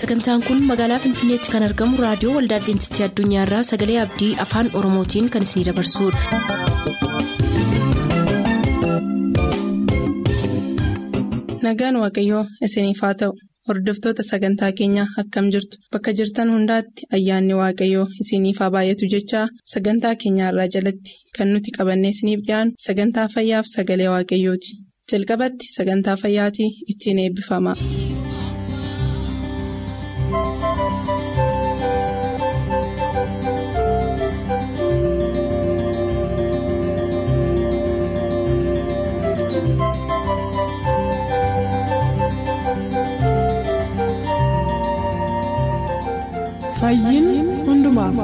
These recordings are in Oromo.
Sagantaan kun magaalaa Finfinneetti kan argamu raadiyoo Waldaa Adventistii Addunyaarraa Sagalee Abdii Afaan Oromootiin kan isinidabarsudha. Nagaan Waaqayyoo isiniif haa ta'u. Hordoftoota sagantaa keenyaa akkam jirtu bakka jirtan hundaatti ayyaanni Waaqayyoo isiniif haa baay'atu jechaa sagantaa keenyaarraa jalatti kan nuti qabannee isiniif dhiyaanu sagantaa fayyaaf sagalee Waaqayyooti. Jalqabatti sagantaa fayyaatii ittiin eebbifama. Fayyiin hundumaaf.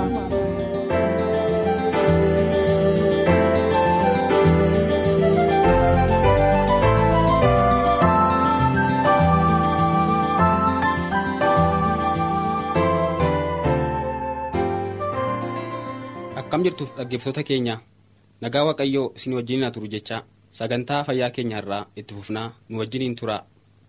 Akkam jirtu dhaggeeffattoota keenya nagaa Waaqayyoo isin wajjin haa turu jecha sagantaa fayyaa keenya irraa itti fufnaa nu wajjiniin tura.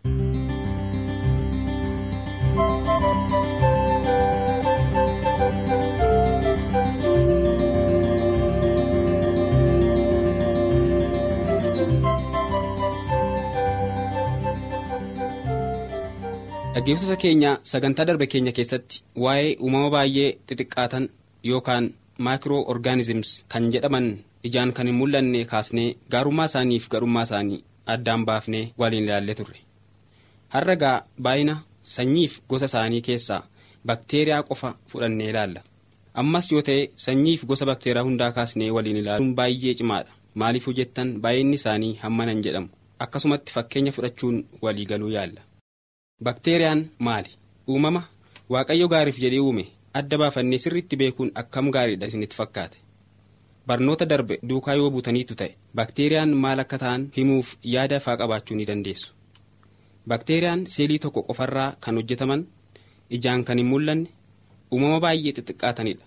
Dhaggeeffattoota keenya sagantaa darbe keenya keessatti waa'ee uumama baay'ee xixiqqaatan yookaan maayikiroo orgaanizimс kan jedhaman ijaan kan hin mul'anne kaasnee gaarummaa isaaniif gadhummaa isaanii addaan baafnee waliin ilaallee turre. Har'a gaa baay'ina sanyiif gosa isaanii keessaa bakteeriyaa qofa fudhannee ilaalla. Ammas yoo ta'e sanyiif gosa bakteeriyaa hundaa kaasnee waliin ilaaluun baay'ee cimaadha. Maaliif jettan baay'inni isaanii hammana hin jedhamu. Akkasumatti fakkeenya fudhachuun walii galuu yaalla. Bakteeriyaan maali? Uumama Waaqayyo gaariif jedhee uume adda baafannee sirriitti beekuun akkam gaariidha isinitti fakkaate. Barnoota darbe duukaa yoo buutaniitu ta'e bakteeriyaan maal akka ta'an himuuf yaada ifaa qabaachuu ni dandeessu. Bakteeriyaan seelii tokko qofarraa kan hojjetaman ijaan kan hin mul'anne uumama baay'ee xixiqqaatanidha.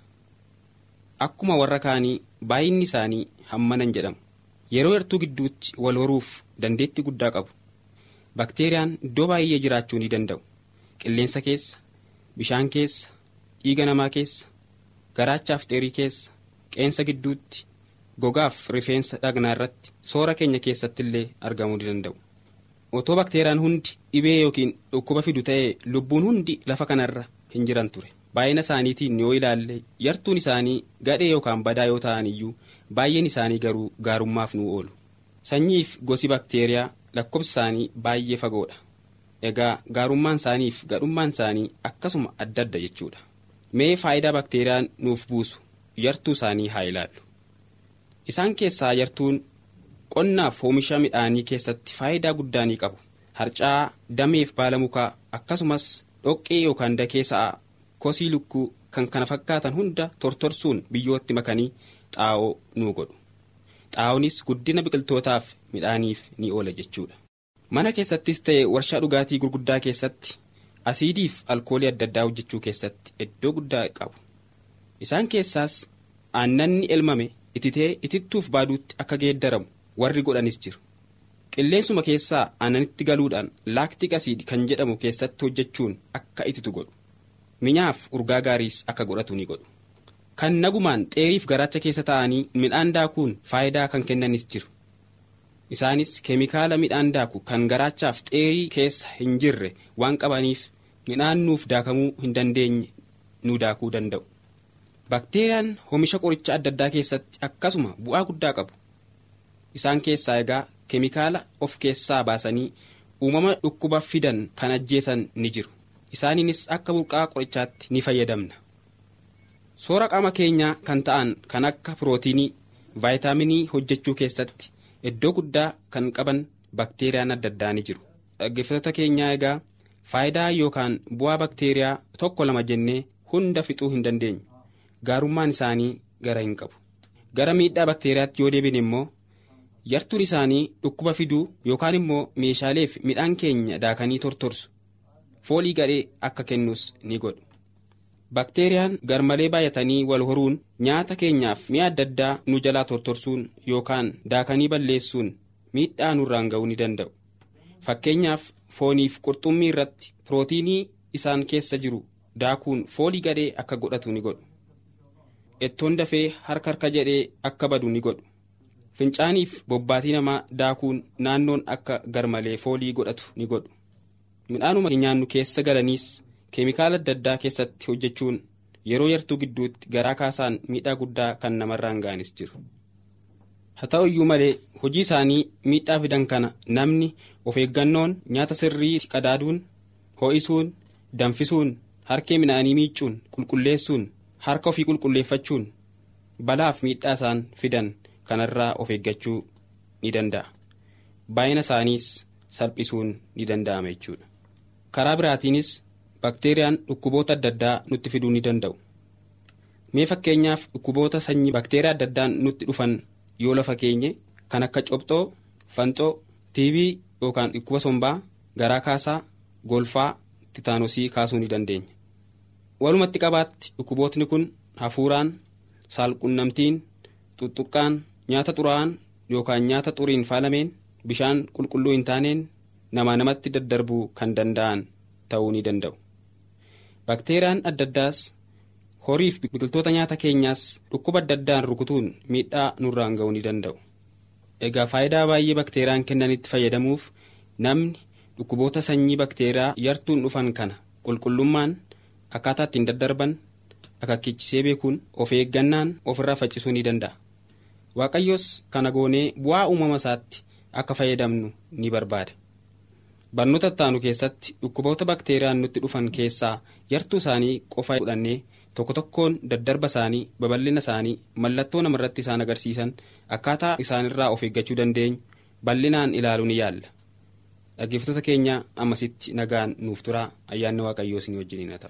Akkuma warra kaanii baay'inni isaanii hammana hin jedhamu. Yeroo yartuu gidduutti wal horuuf dandeettii guddaa qabu. Bakteeriyaan iddoo baay'ee jiraachuu ni danda'u. Qilleensa keessa, bishaan keessa, dhiiga namaa keessa, garaachaaf xeerii keessa, qeensa gidduutti, gogaaf rifeensa dhagnaa irratti, soora keenya keessatti illee argamuu ni danda'u. Otoo bakteeriyaan hundi dhibee yookiin dhukkuba fidu ta'ee lubbuun hundi lafa kanarra hin jiran ture. Baay'ina isaaniitiin yoo ilaalle yartuun isaanii gadhee yookaan badaa yoo ta'an iyyuu baay'een isaanii garuu gaarummaaf nu oolu. Sanyiif gosi bakteeriyaa lakkoofsi isaanii baay'ee fagoodha. Egaa gaarummaan isaaniif gadhummaan isaanii akkasuma adda adda jechuudha. Mee faayidaa bakteeriyaan nuuf buusu yartuu isaanii haa ilaallu. Isaan keessaa yartuun qonnaaf oomisha midhaanii keessatti faayidaa guddaa ni qabu. Harcaa, dameef baala mukaa akkasumas dhoqqee yookaan dakee sa'aa, kosii lukkuu kan kana fakkaatan hunda tortorsuun biyyootti makanii xaa'oo nuu godhu. Xaa'oonis guddina biqiltootaaf midhaaniif ni oola jechuudha. Mana keessattis ta'e warshaa dhugaatii gurguddaa keessatti asiidiif alkoolii adda addaa hojjechuu keessatti iddoo guddaa qabu. Isaan keessaas aannanni elmame ititee itittuuf baaduutti akka geeddaramu warri godhanis jiru. Qilleensuma keessaa aannanitti galuudhaan laaktik asiid kan jedhamu keessatti hojjechuun akka ititu godhu. Minyaaf urgaa gaariis akka godhatu ni godhu. Kan nagumaan xeeriif garaacha keessa taa'anii midhaan daakuun faayidaa kan kennanis jiru. Isaanis keemikaala midhaan daaku kan garaachaaf xeerii keessa hin jirre waan qabaniif midhaan nuuf daakamuu hin dandeenye nu daakuu danda'u. Bakteeriyaan oomisha qoricha adda addaa keessatti akkasuma bu'aa guddaa qabu. Isaan keessaa egaa keemikaala of keessaa baasanii uumama dhukkuba fidan kan ajjeesan ni jiru. Isaaniinis akka burqaa qorichaatti ni fayyadamna. Soora qaama keenyaa kan ta'an kan akka pirootiinii, vaayitaaminii hojjechuu keessatti iddoo guddaa kan qaban bakteeriyaan adda addaa ni jiru. Dhaggeeffattoota keenyaa egaa faayidaa yookaan bu'aa bakteeriyaa tokko lama jennee hunda fixuu hin dandeenyu. Gaarummaan isaanii gara hin qabu. Gara miidhaa bakteeriyaatti yoo deebine immoo yartuun isaanii dhukkuba fiduu yookaan immoo meeshaaleef midhaan keenya daakanii tortorsu. Foolii gadhee akka kennus ni godhu. Bakteeriyaan garmalee baay'atanii wal horuun nyaata keenyaaf mi'a adda addaa nu jalaa tortorsuun yookaan daakanii balleessuun miidhaa nurraan ga'uu ni danda'u. Fakkeenyaaf fooniif qurxummii irratti pirootiinii isaan keessa jiru daakuun foolii gadhee akka godhatu ni godhu. Ettoon dafee harka jedhee akka badu ni godhu. Fincaaniif bobbaatii namaa daakuun naannoon akka garmalee foolii godhatu ni godhu. Midhaanuma nyaannu keessa galaniis keemikaala adda addaa keessatti hojjechuun yeroo yartuu gidduutti garaa kaasaan miidhaa guddaa kan namarraan ga'anis jiru. Haa ta'u iyyuu malee hojii isaanii miidhaa fidan kana namni of eeggannoon nyaata sirrii qadaaduun, ho'isuun, danfisuun, harkee midhaanii miicuun, qulqulleessuun, harka ofii qulqulleeffachuun balaaf miidhaa isaan fidan kanarraa of eeggachuu ni danda'a. Baay'ina isaaniis salphisuun ni danda'ama jechuudha. Karaa biraatiinis bakteeriyaan dhukkuboota adda addaa nutti fiduu ni danda'u. Mee fakkeenyaaf dhukkuboota sanyii bakteeriyaa adda addaan nutti dhufan yoo lafa keenye kan akka cobxoo, fanxoo, tiibii yookaan dhukkuba sombaa, garaa kaasaa, golfaa, titaanosii kaasuu ni dandeenya. Walumatti qabaatti dhukkubootni kun hafuuraan, saalqunnamtiin, tuttuqqaan, nyaata xuraa'aan yookaan nyaata xuriin faalameen, bishaan qulqulluu hin taaneen namatti daddarbuu kan danda'an ta'uu ni danda'u. Bakteeriyaan adda addaas horiif biqiltoota nyaata keenyaas dhukkuba adda addaan rukutuun miidhaa nurraan ga'uu ni danda'u. Egaa faayidaa baay'ee bakteeriyaan kennanitti fayyadamuuf namni dhukkuboota sanyii bakteeriyaa yartuun dhufan kana qulqullummaan akkaataa ittiin daddarban akakkichisee beekuun of eeggannaan ofirraa faccisuu ni danda'a. Waaqayyos kana goonee bu'aa uumama isaatti akka fayyadamnu ni barbaada. Barnoota ittaanu keessatti dhukkuboota bakteeriyaan nutti dhufan keessaa yartuu isaanii qofa fudhannee tokko tokkoon daddarba isaanii, babal'ina isaanii, mallattoo namarratti isaan agarsiisan akkaataa isaanirraa of eeggachuu dandeenyu bal'inaan ilaaluu ni yaalla. Dhaggeeffattoota keenya ammasitti nagaan nuuf turaa. Ayyaanni Waaqayyoo isin wajjiniin haa ta'u.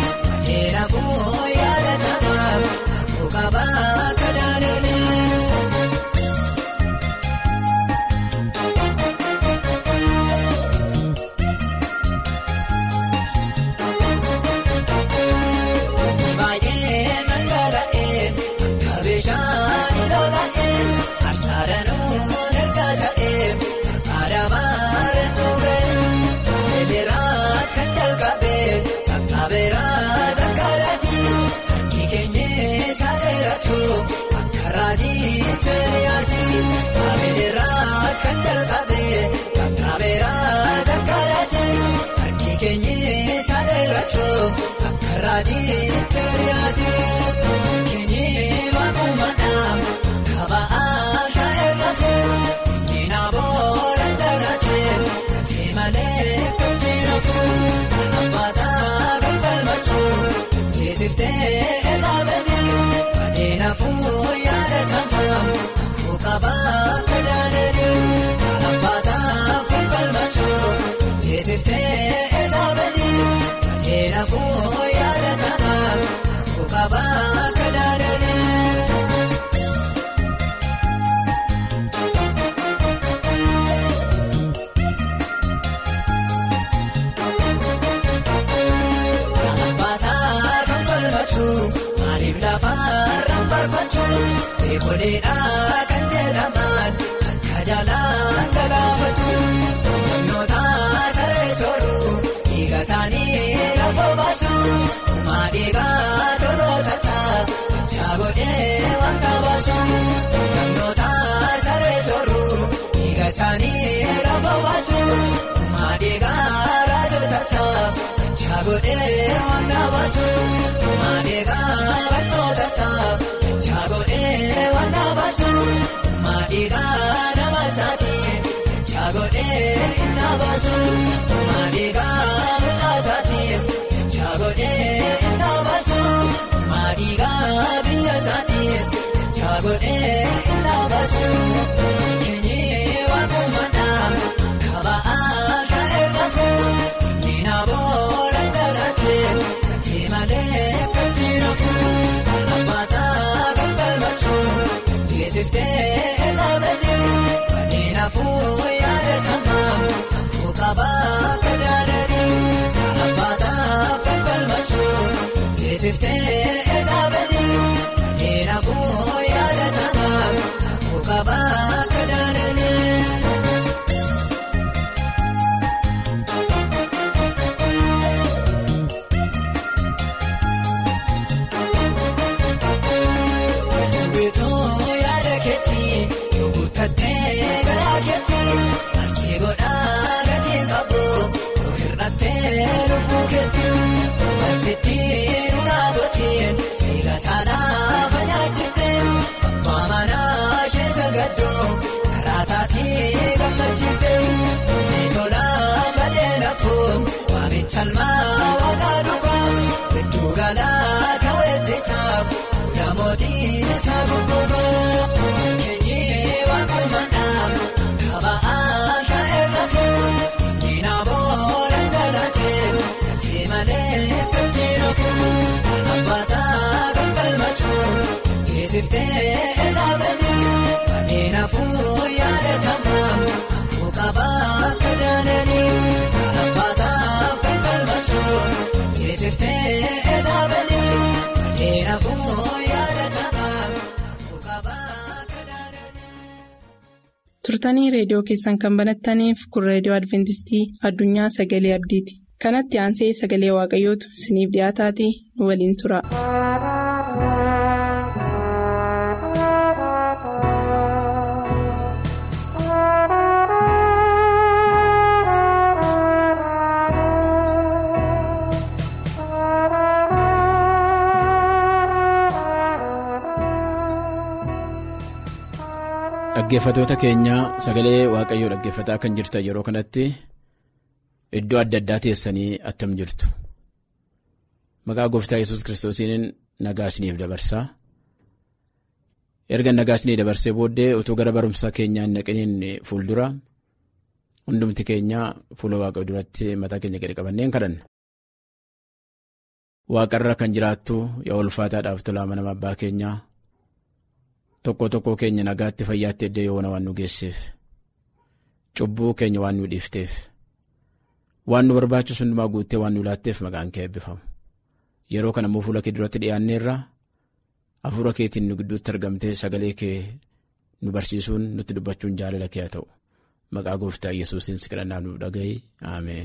Kanaafuu yaada tamaa. Boleedhaa kan jedhaman akka jaalaan galaafatu humnoota saree sooruu dhiiga isaanii lafa baasu maadhiigaa toloota isaa dachaa godhee waan baasu humnoota saree sooruu dhiiga isaanii lafa baasu maadhiigaa raajota isaa dachaa godhee waan baasu maadhiigaa barnoota isaa. Chagodhee waan baasu maadhiigaa nama isaatii chagodhee inni baasu maadhiigaa mucaa isaatiif chagodhee inni baasu maadhiigaa biyya isaatiif chagodhee inni baasu keenyee waan uumadhaan kaba'aa ta'ee nafu inni booda galatee gatii malee gatii nafu abbaasaa. Jeesiftee eezabalii bareedaafuu yaadatamaa akkoo qabaa kadaadanii abbaasaaf kan falmachuu jeesiftee eezabalii bareedaafuu yaadatamaa akkoo qabaa kadaadanii. Kattee garaa keetii asii godhaa gatiin qabu hir'attee lubbuu keetii martitti nunaa gootiin eega saalaa fayyaachifte abbaa manaa ishee sagaddoo karaa isaatii gammachiifte meetolaa malee nafuun waamichalmaa waaqaa dhufaa gidduu galaa kaweeddisaaf fuula mootii isaa gurguufaa. Waakumadhaan kaba'aa ta'ee nafu inni booda galatee gatii malee gatii nafu abbaasaa kan falmachuu jeesiftee eezabalii bareedaafuu yaadatamaa akkoo qabaa kadaadanii abbaasaaf kan falmachuu jeesiftee eezabalii bareedaafuu yaadatamaa akkoo qabaa. Turtanii reediyoo keessan kan banattaniif kun reediyoo Adventistii Addunyaa Sagalee Abdiiti. Kanatti aansee sagalee Waaqayyootu isiniif dhiyaataatii nu waliin tura. Dhaggeeffatoota keenya sagalee Waaqayyoo dhaggeeffataa kan jirtan yeroo kanatti iddoo adda addaa teessanii attam jirtu. Maqaa gooftaa Yesuus Kiristoosiin nagaa isiniif dabarsaa. Erga nagaa isinii dabarsee booddee utuu gara barumsa keenyaa hin naqiniin fuuldura hundumti keenya fuula Waaqayyoo duratti mataa keenya gadi qabanneen kadhanna. Waaqarra kan jiraattu yaa ulfaataadhaaf tolaa mana abbaa keenyaa. Tokko keenya nagaatti fayyaatti iddoo yoona waan nu geesseef cubbuu keenya waan nu dhiifteef waan nu barbaachisu hundumaa guuttee waan nu laatteef maqaan kee eebbifamu. Yeroo kana immoo fuula kee duratti dhiyaanneerra hafuura keetiin nu gidduutti argamtee sagalee kee nu barsiisuun nutti dubbachuun jaalala kee haa ta'u maqaa gooftaa Yesuusiin si kadhannaa nuuf dhaga'i ameen.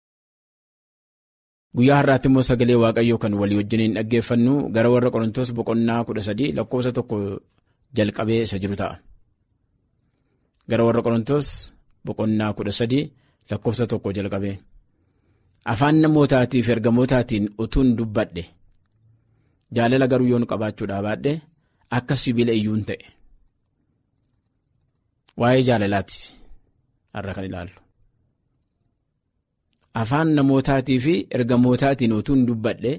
Guyyaa har'aatti immoo sagalee Waaqayyoo kan walii wajjiniin dhaggeeffannu gara warra Qorontos boqonnaa 13 lakkoofsa 1 jalqabee isa jiru ta'a. Gara warra Qorontos boqonnaa 13 lakkoofsa 1 jalqabee. Afaan namootaatiif ergamootaatiin utuun dubbadhe jaalala garuu yoon qabaachuudhaa baadhe akka sibiila iyyuun ta'e. Waa'ee jaalalaati har'a kan ilaallu. Afaan namootaatii fi ergamootaatiin utuun dubbadhe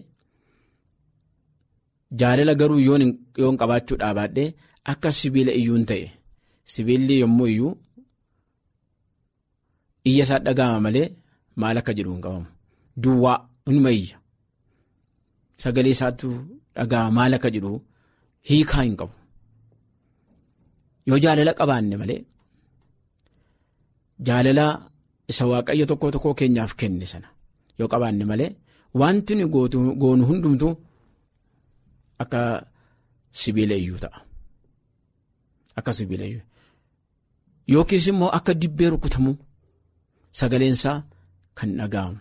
jaalala garuu yoon qabaachuudhaa baadhe akka sibiila iyyuun ta'e. Sibiilli yommuu iyyuu iyya isaa dhaga'ama malee maal akka jedhu hin qabamu. Duwwaa inuma iyya. Sagalee isaatu dhaga'ama maal akka jedhu hiikaa hin qabu. Yoo jaalala qabaanne malee jaalala isa Waaqayyo tokko keenyaaf kenne sana yoo qabaanne malee wanti nu goonu hundumtu akka sibiila iyyuu ta'a. akka sibiila yookiis immoo akka dibbee rukutamu sagaleensaa kan dhaga'amu.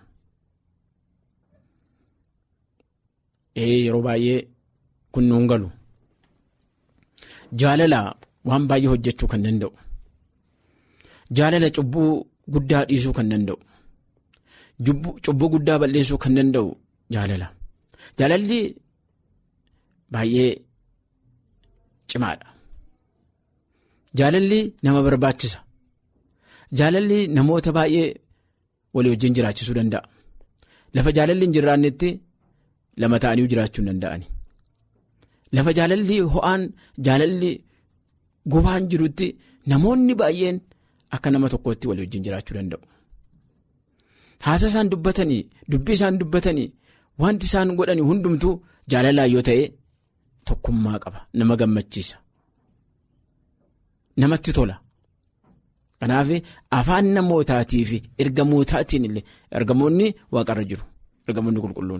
Yeroo baay'ee kun nuun galu jaalala waan baay'ee hojjechuu kan danda'u, jaalala cubbuu guddaa dhiisuu kan danda'u, cubbuu guddaa balleessuu kan danda'u jaalala. Jaalalli baay'ee cimaadha. Jaalalli nama barbaachisa. Jaalalli namoota baay'ee walii wajjin jiraachisuu danda'a. Lafa jaalalli hin jiraannetti lama ta'anii jiraachuu hin danda'ani. Lafa jaalalli ho'aan jaalalli gubaan jirutti namoonni baay'een akka nama tokkotti walii wajjin jiraachuu danda'u. Haasa isaan dubbatanii, dubbii isaan dubbatanii, wanti isaan godhanii hundumtuu jaalalaan yoo ta'e tokkummaa qaba, nama gammachiisa, namatti tola. Kanaaf afaan namootaatii fi ergamootaatiin illee ergamoonni waaqarra jiru, ergamoonni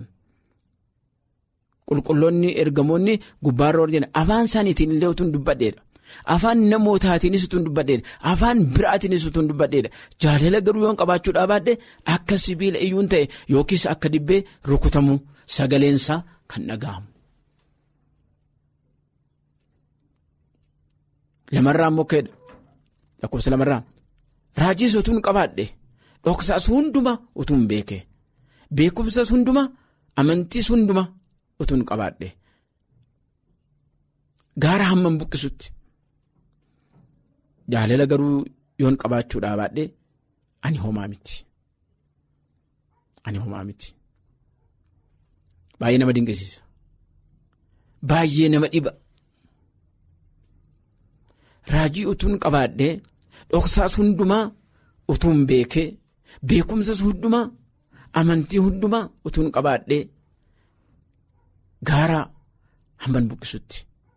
qulqulloonni ergamoonni gubbaarra jiran afaan isaaniitiin illee utuun dubbadheedha. Afaan namootaatiinis utuun dubbadheedha. Afaan biraatiinis utuun dubbadheedha. Jaalala garuu yoon qabaachuudhaa baadhee akka sibiila iyyuun ta'e yookiis akka dibbee rukutamu sagaleensaa kan dhaga'amu. Lamarraa immoo keedha. Lakkoofsa lamarraa raajiis utuun qabaadhe dhoksaas hundumaa utuun beeke beekumsas hundumaa amantiis hundumaa utuun qabaadhe gaara hamman buqqisutti. Jaalala garuu yoon qabaachuudhaa baadhee ani homaa miti. Baay'ee nama dinqisiisa. Baay'ee nama dhiba. Raajii utuun qabaadhee dhoksaas hundumaa utuun beekee beekumsas hundumaa amantii hundumaa utuun qabaadhee gaara hamman buqqisutti.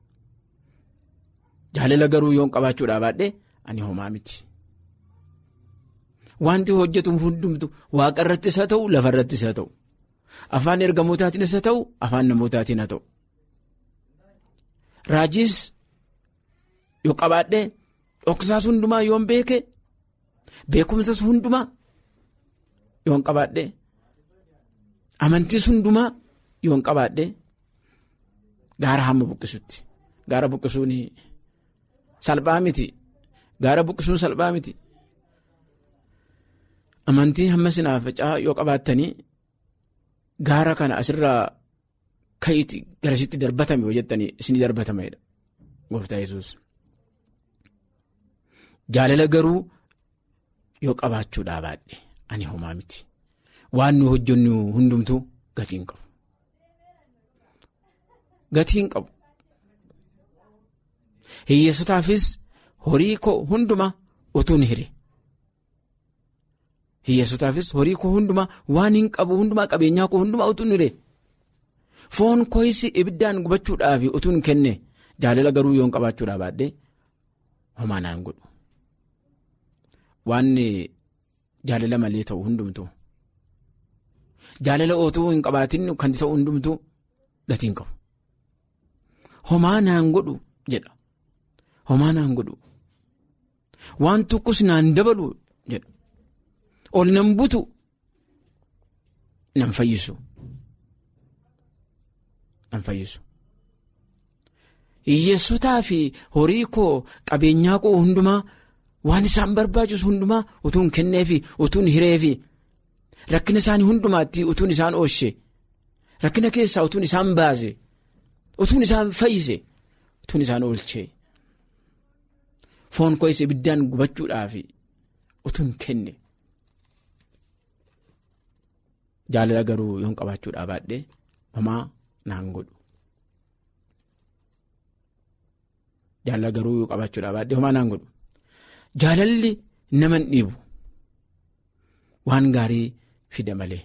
Jaalala garuu yoon qabaachuudhaa baadhee ani homaa miti. Wanti hojjetu hundumtu waaqa irrattis haa ta'u lafa irrattis haa ta'u afaan ergamootaatiinis haa ta'u afaan namootaatiin haa ta'u. Raajiis yoo qabaadhee dhoksaas hundumaa yoon beeke beekumsas hundumaa yoon qabaadhee amantiis hundumaa yoon qabaadhee gaara hamma buqqisutti. Gaara buqqisuun salphaa miti. Gaara buqqisuun salphaa miti. Amantii hamma sinaa facaa yoo qabaattanii gaara kana asirraa ka'iiti garasitti darbatame yoo jettanii isinii darbatameedha gooftaa Yesuus. Jaalala garuu yoo qabaachuudhaa baadhe ani homaa miti. Waan nu hojjennu hundumtuu gatii hin qabu. Gatii hin qabu. Hiyyeessotaafis horii koo hundumaa utuun hire. Hiyyeessotaafis horii koo hundumaa waan hin qabu hundumaa qabeenyaa koo hundumaa utuun hire. Foon koo'isi ibiddaan gubachuudhaaf utuun kenne. Jaalala garuu yoon qabaachuudhaa baadhee homaa naan godhu. Waan jaalala malee ta'u hundumtuu. Jaalala otuu hin qabaatin kan ta'u hundumtuu gatii hin qabu. Homaa naan godhu jedha. Homaa naan godhu. Waan tokkos naan dabalu jedha. Ol nan butu nan fayyisu. Hiyyeessotaa fi horii koo qabeenyaa koo hundumaa waan isaan barbaachisu hundumaa utuun kenneefi utuun hireefi rakkina isaanii hundumaatti utuun isaan oolche rakkina keessaa utuun isaan baase utuun isaan fayyise utuun isaan oolche foon koo isa ibiddaan gubachuudhaaf utuun kenne. Jaalala garuu yoon qabaachuudhaa baadhee homaa naan godhu. Jaalala garuu yoo qabaachuudhaa baadhee homaa naan godhu. Jaalalli nama hin dhiibu waan gaarii fida malee.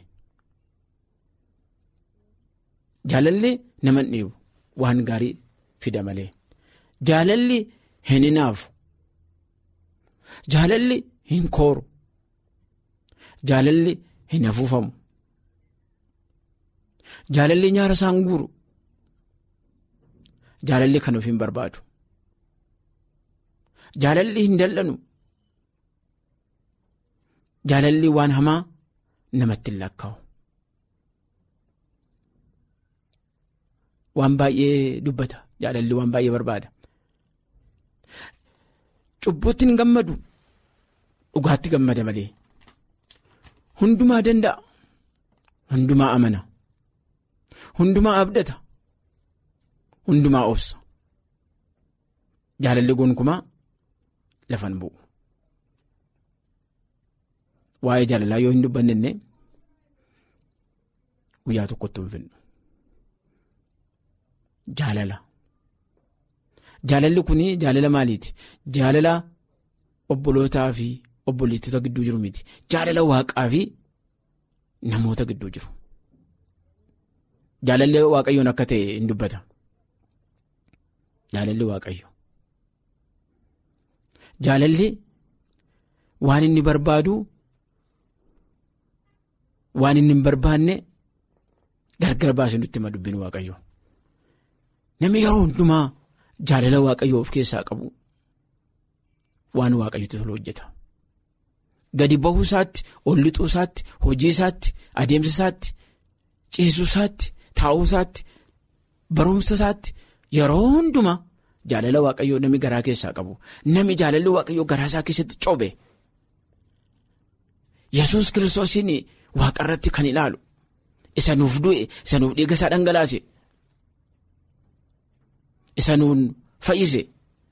Jaalalli nama hin dhiibu waan gaarii fida malee. Jaalalli hin hinaafu. Jaalalli hin kooru. Jaalalli hin afuufamu. Jaalalli nyaara isaan guuru. Jaalalli kan of hin barbaadu. Jaalalli hin dallanu. Jaalalli waan hamaa namatti hin lakkaa'u. Waan baay'ee dubbata. Jaalalli waan baay'ee barbaada. Cubbuutti hin gammadu. Dhugaatti gammada malee. Hundumaa danda'a. Hundumaa amana. Hundumaa abdata. Hundumaa obsa. Jaalalli gonkumaa lafan bu'u. Waa'ee jaalalaa yoo hin dubbanne guyyaa tokkotti hin finnu. Jaalala. Jaalalli kuni jaalala maaliiti? Jaalala obbolootaa fi obboleettota gidduu jiru miti. Jaalala waaqaa fi namoota gidduu jiru. Jaalalli waaqayyoon akka ta'e hin dubbata. Jaalalli waaqayyo. Jaalalli waan inni barbaadu waan inni hin barbaanne gargar baasee nutti hima dubbin waaqayyo. Namni yeroo hundumaa jaalala waaqayyoo of keessaa qabu waan waaqayyotti tolu hojjeta. Gadi bahuu isaatti, ol lixuu isaatti, hojii isaatti, adeemsa isaatti, ciisuu isaatti, taa'uu isaatti, barumsa isaatti yeroo hundumaa jaalala waaqayyoo namni garaa keessaa qabu. Namni jaalalli waaqayyoo garaa isaa keessatti coobe. Yesuus Kiristoosiin waaqa irratti kan ilaalu. Isa nuuf du'e, isa nuuf dhiiga isaa dhangalaase. Isa nuun fayyise.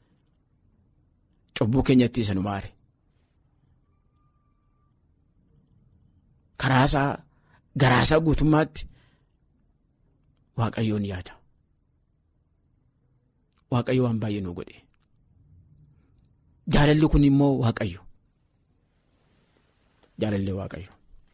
Cubbuu keenyatti isa nu maare. Karaasaa garaasaa guutummaatti waaqayyoon yaada. Waaqayyo waan baay'ee nu godhe. Jaalalli kun immoo waaqayyo. Jaalalli waaqayyo.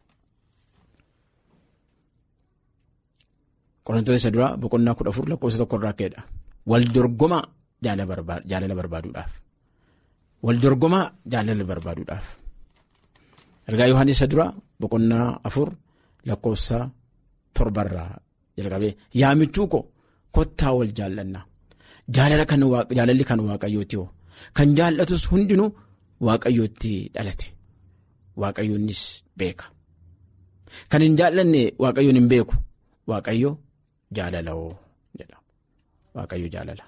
Qorontoota isa duraa boqonnaa 14 lakkoofsa 1 irraa ka'edha. Wal dorgomaa jaalala barbaaduudhaaf. Wal dorgomaa jaalala barbaaduudhaaf. Ergaa Yohaannis isa duraa boqonnaa 4 lakkoofsa 7 irraa jalqabee yaa michuu ko kottaa wal jaallannaa. Jaalalli kan waaqayyooti hoo. Kan jaallatus hundinuu waaqayyootti dhalate. Waaqayyoonnis beeka. Kan hin jaallanne waaqayyoon hin beeku. Waaqayyo jaalala hoo jedha. Waaqayyo jaalala.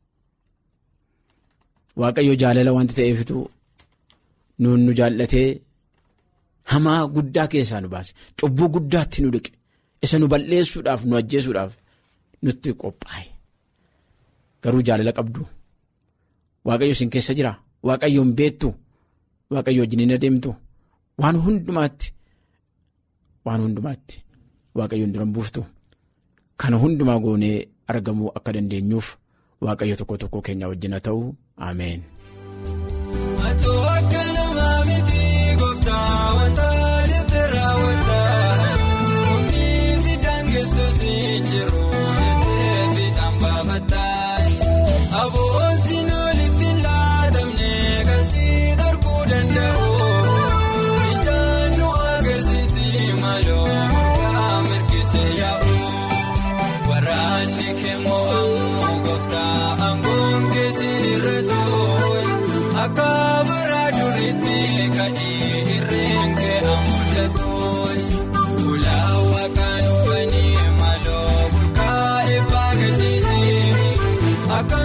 Waaqayyo jaalala wanti ta'eefitu nu jaallatee hamaa guddaa keessaa nu baase. Cubbuu guddaatti nu dhiqe. Isa nu balleessuudhaaf nu ajjeesuudhaaf nutti qophaa'e. Garuu jaalala qabdu. Waaqayyo isin keessa jira. Waaqayyoon beektu. Waaqayyo wajjin adeemtu. Waan hundumaatti waaqayyoon duran buuftu. Kana hundumaa goonee argamuu akka dandeenyuuf waaqayyo tokko tokko keenya wajjin haa ta'u. Ameen. Aboon olitti laadamne kan si darguu danda'u ijaan nu agarsiisi maloo murgaa mirgisee yaa'u waraanni keemmoo ammoo gooftaa aangoon keessin irra tooyi akka bara duriitti ka'ee irreen kee amul'atooyi ulaawa kan uffanni maloo murgaa eebbaa gadhiisee akka.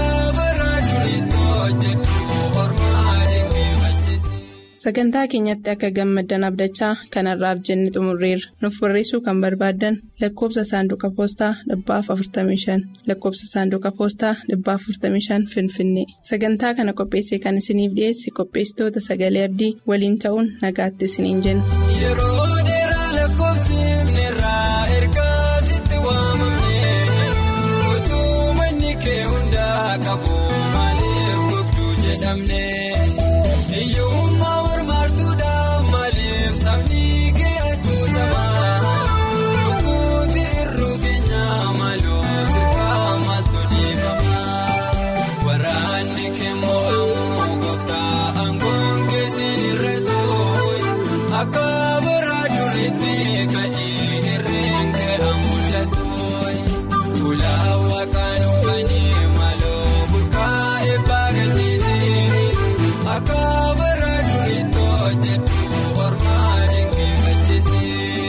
Sagantaa keenyatti akka gammaddan abdachaa kanarraaf jenne xumurreerra. Nuuf barreessuu kan barbaaddan lakkoofsa saanduqa poostaa 45 lakkoofsa saanduqa poostaa 45 Finfinnee. Sagantaa kana qopheessee kan isiniif dhiyeesse qopheessitoota Sagalee Abdii waliin ta'uun nagaatti isiniin jenna. Yeroo dheeraa lakkoofsiifnerraa ergaa sitti waamamne utuu manni kee hundaa qabu maaliif gogduu jedhamne. Sabni kee achuutamaa lukkuutti irruu keenyaa maloo sirkaa maaltu dhiifamaa waraanni keemmoo ammoo gooftaa aangoon keessin irra tooyi akka bara duriitti ka'ee irreen kee amul'atooyi ulaawa kan uffanni maloo burqaa eebbaa gadhiisee akka bara duriitti hojjetu ormaa dinqifachise.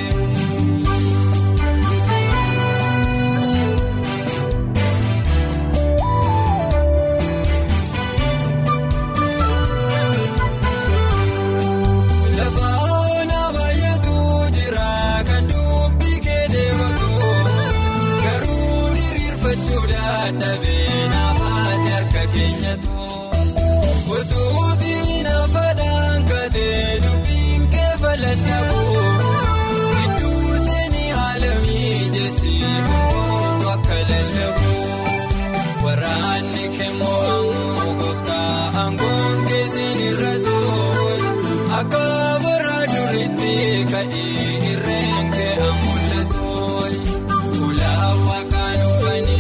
Dabena faati harka keenyatu utuutiin afadhaan kadhee dubbiin keeffalan dhabu gidduu seenii haala mijeessee hundumtu akka lallabu waraanni keemmoo ammoo gooftaa aangoon keessin irra tooyi akka bara duriitti ka'ee irreen kee amul'atooyi ulaawaa kan uffanee.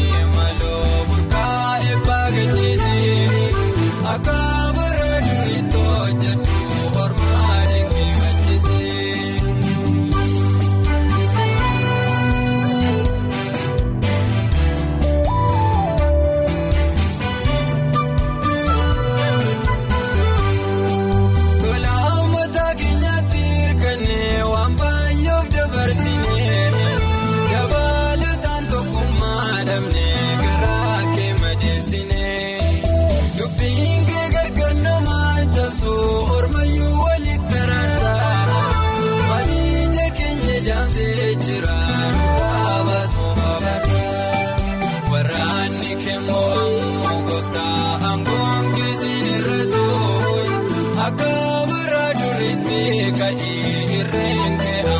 Akka bara duriitti hojjetu ormaa dinqifachise. Tola uummata keenyatti hirkannee waan baay'oof dabarsinee dabalataan tokkummaa dhabnee garaa kee madeessinee. Dubbiin kee gargar namaa cabsu ormayyuu walitti araarsaa maniija keenya jaamsee jira nurraabaas moobaasa waraanni keemmoo ammoo gooftaa aangoon keessin irra tooyi akka bara duriitti ka'ee irreen kee